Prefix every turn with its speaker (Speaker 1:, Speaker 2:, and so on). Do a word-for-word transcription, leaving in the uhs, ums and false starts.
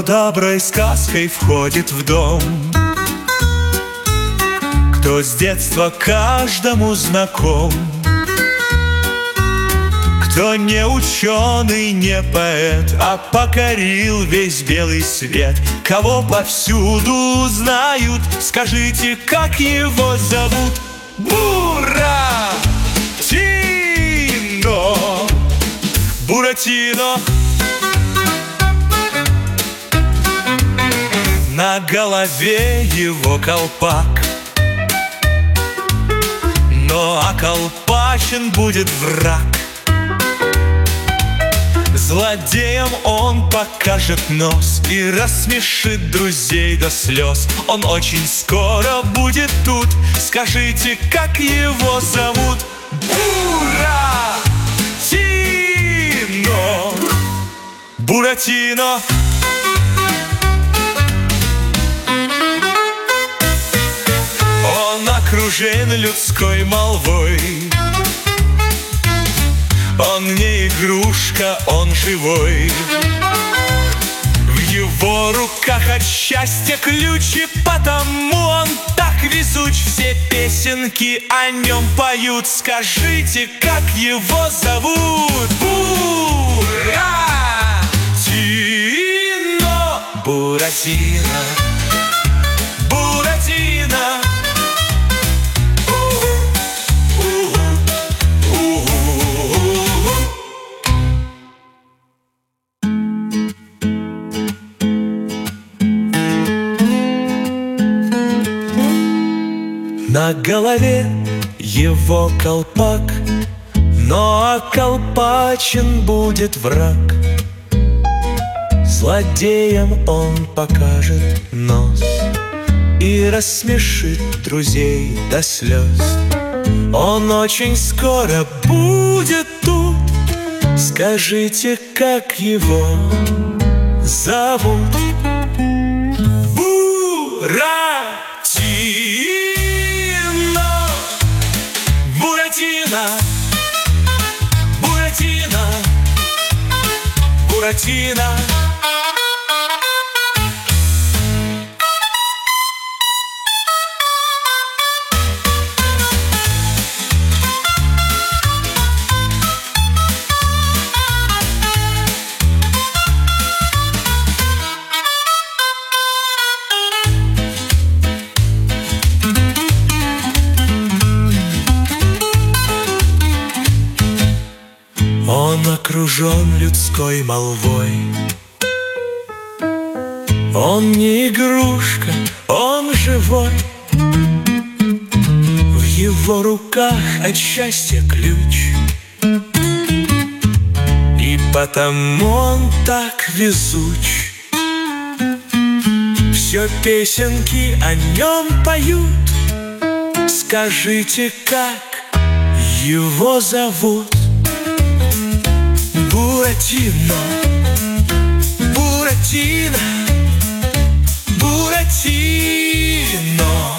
Speaker 1: доброй сказкой входит в дом, кто с детства каждому знаком, кто не ученый, не поэт, а покорил весь белый свет. Кого повсюду знают, скажите, как его зовут? Буратино! Буратино! На голове его колпак, но околпачен будет враг. Злодеям он покажет нос и рассмешит друзей до слез. Он очень скоро будет тут, скажите, как его зовут? Буратино! Буратино! Он окружен людской молвой, он не игрушка, он живой. В его руках от счастья ключи, потому он так везуч. Все песенки о нем поют, скажите, как его зовут? Буратино! Буратино! Буратино! На голове его колпак, но околпачен будет враг. Злодеям он покажет нос и рассмешит друзей до слез. Он очень скоро будет тут, скажите, как его зовут? Буратино! Буратино! Буратино! Буратино! Он окружен людской молвой, он не игрушка, он живой. В его руках от счастья ключ, и потому он так везуч. Все песенки о нем поют, скажите, как его зовут? Буратино! Буратино! Буратино!